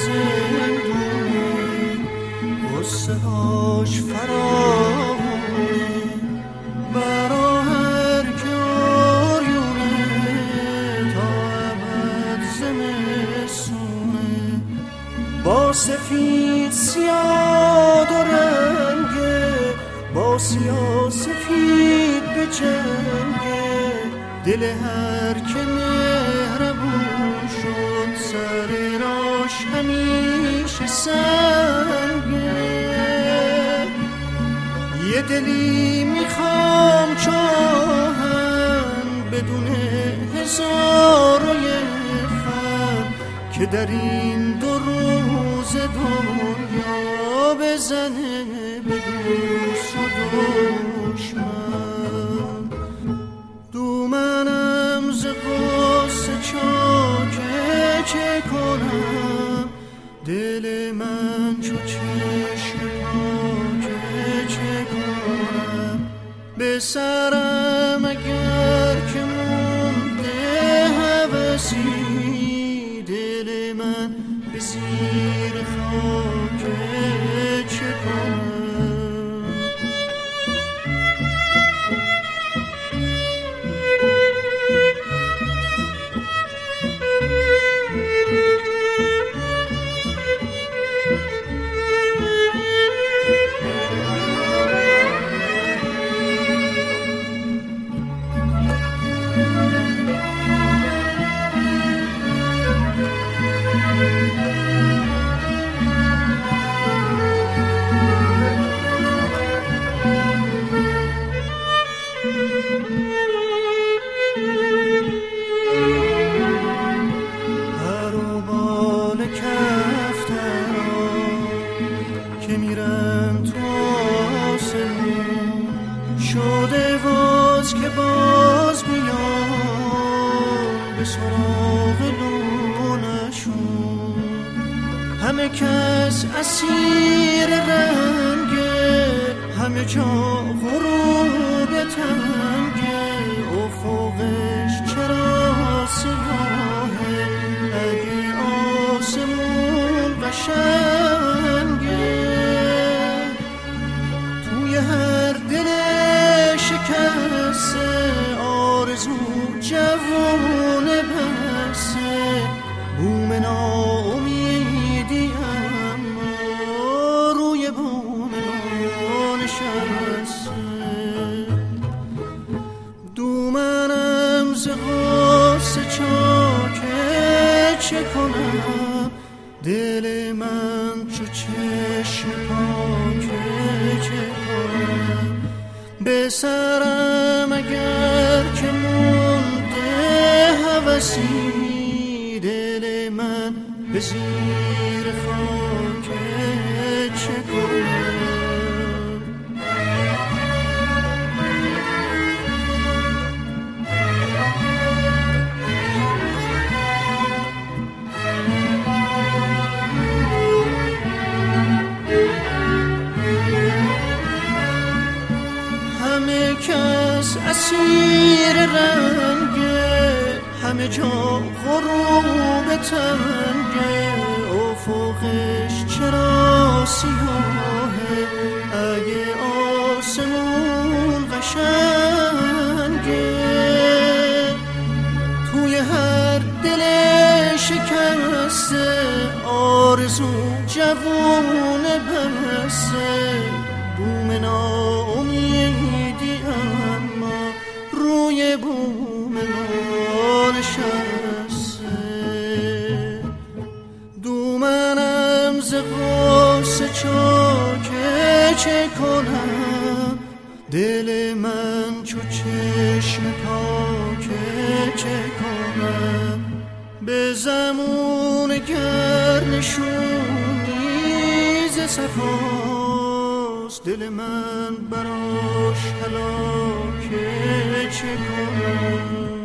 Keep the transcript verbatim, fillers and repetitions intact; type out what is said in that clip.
زندونه غصه هاش فراوونه برا هر که آریونه تا ابد زمستونه با سفید سیاه و رنگه با سیاه سفید به جنگه دل هر که مهربون شد سر راش همیشه سنگه یه دلی میخوام چاهن بدون هزار و یک فن که در این دو روز دنیا بزنه به دوست و دشمن دو منم ز غصه چاکه چه کنم دل من چو چشم پاکه چه کنم به سرم اگر که مونده هوسی دل من به زیر خاکه چه کنم شده باز که باز بیان به سراغ لونشون همه کس اسیر رنگه همه جا غروب تنگه افقش چرا سیاهه اگه آسمون قشنگه توی هر دل شکسته آرزو جوون بسته بوم ناامیدی اما روی بوم ما نشسته دومنم ز غصه چاکه چه کنم دل من چو چشم پاکه چه کنم به سرم اگر که مونده هوسی دل من به زیر خاکه چه کنم همه کس اسیر رنگه همه جا غروب تنگه افقش چرا سیاهه اگه آسمون قشنگه توی هر دل شکسته آرزو جوون بسته بوم ناامیدی اما روی بوم ما نشسته دومنم ز غصه چاکه چه کنم دل من چو چشم پاکه چه کنم به زمون گرنشونی ز صفاست دل من براش هلاکه چه کنم